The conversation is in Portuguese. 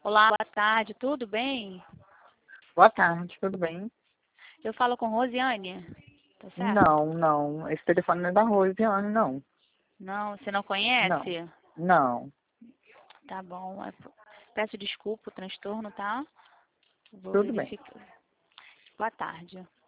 Olá, boa tarde, tudo bem? Boa tarde, tudo bem? Eu falo com Rosiane, tá certo? Não. Esse telefone não é da Rosiane, não. Não, você não Não. conhece? Não. Tá bom, peço desculpa o transtorno, tá? Vou Tudo bem. verificar. Boa tarde.